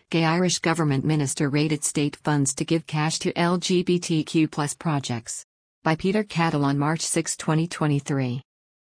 Gay Irish government minister raided state funds to give cash to LGBTQ+ projects. By Peter Cattle on March 6, 2023.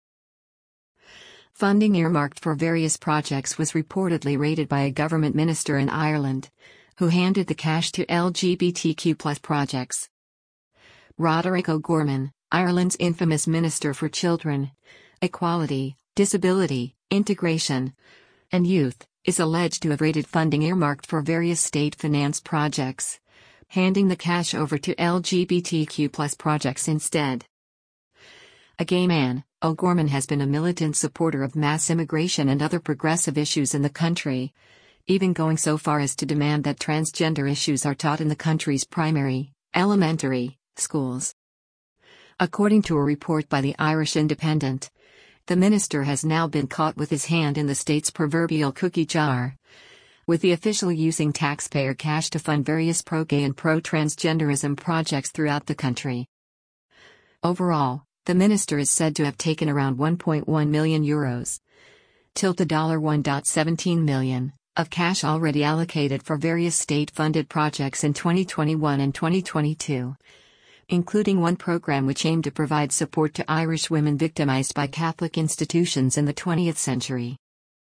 Funding earmarked for various projects was reportedly raided by a government minister in Ireland, who handed the cash to LGBTQ+ projects. Roderick O'Gorman, Ireland's infamous Minister for Children, Equality, Disability, Integration, and Youth, is alleged to have raided funding earmarked for various state-financed projects, handing the cash over to LGBTQ+ projects instead. A gay man, O'Gorman has been a militant supporter of mass immigration and other progressive issues in the country, even going so far as to demand that transgender issues are taught in the country's primary, elementary, schools. According to a report by the Irish Independent, the minister has now been caught with his hand in the state's proverbial cookie jar, with the official using taxpayer cash to fund various pro-gay and pro-transgenderism projects throughout the country. Overall, the minister is said to have taken around €1.1 million, $1.17 million, of cash already allocated for various state-funded projects in 2021 and 2022. Including one program which aimed to provide support to Irish women victimized by Catholic institutions in the 20th century.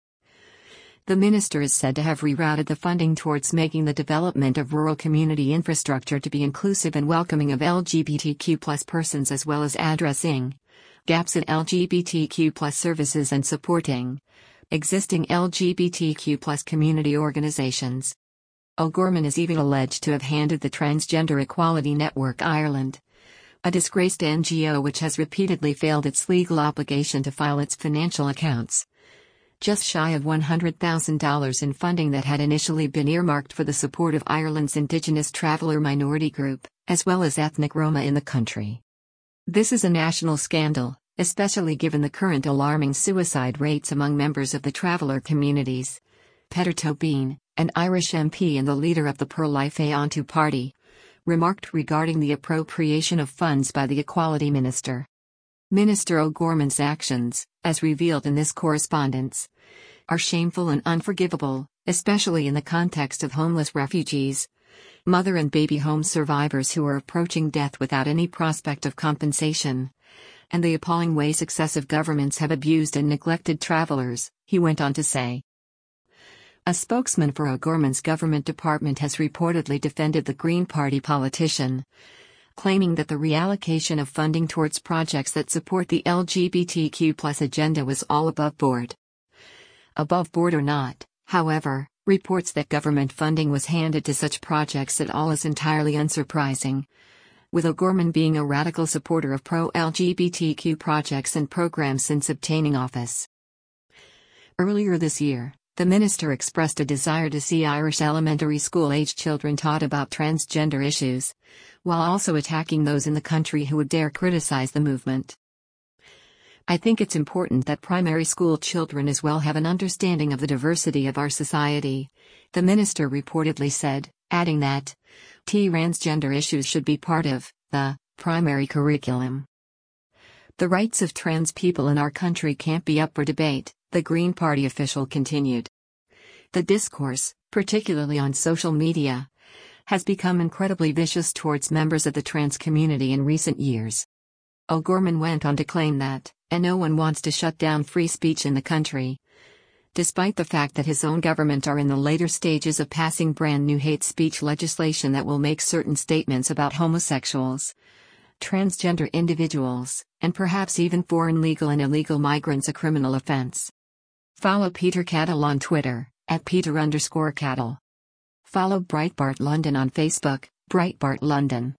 The minister is said to have rerouted the funding towards making the development of rural community infrastructure to be inclusive and welcoming of LGBTQ+ persons, as well as addressing gaps in LGBTQ+ services and supporting existing LGBTQ+ community organizations. O'Gorman is even alleged to have handed the Transgender Equality Network Ireland, a disgraced NGO which has repeatedly failed its legal obligation to file its financial accounts, just shy of $100,000 in funding that had initially been earmarked for the support of Ireland's Indigenous traveller minority group, as well as ethnic Roma in the country. This is a national scandal, especially given the current alarming suicide rates among members of the traveller communities. Peadar Tóibín, an Irish MP and the leader of the pro-life Aontu party, remarked regarding the appropriation of funds by the Equality Minister. Minister O'Gorman's actions, as revealed in this correspondence, are shameful and unforgivable, especially in the context of homeless refugees, mother and baby home survivors who are approaching death without any prospect of compensation, and the appalling way successive governments have abused and neglected travelers, he went on to say. A spokesman for O'Gorman's government department has reportedly defended the Green Party politician, claiming that the reallocation of funding towards projects that support the LGBTQ+ agenda was all above board. Above board or not, however, reports that government funding was handed to such projects at all is entirely unsurprising, with O'Gorman being a radical supporter of pro-LGBTQ projects and programs since obtaining office. Earlier this year, the minister expressed a desire to see Irish elementary school-age children taught about transgender issues, while also attacking those in the country who would dare criticize the movement. I think it's important that primary school children as well have an understanding of the diversity of our society, the minister reportedly said, adding that transgender issues should be part of the primary curriculum. The rights of trans people in our country can't be up for debate, the Green Party official continued. The discourse, particularly on social media, has become incredibly vicious towards members of the trans community in recent years. O'Gorman went on to claim that, and no one wants to shut down free speech in the country, despite the fact that his own government are in the later stages of passing brand new hate speech legislation that will make certain statements about homosexuals, transgender individuals, and perhaps even foreign legal and illegal migrants a criminal offense. Follow Peter Cattle on Twitter, @Peter_Cattle. Follow Breitbart London on Facebook, Breitbart London.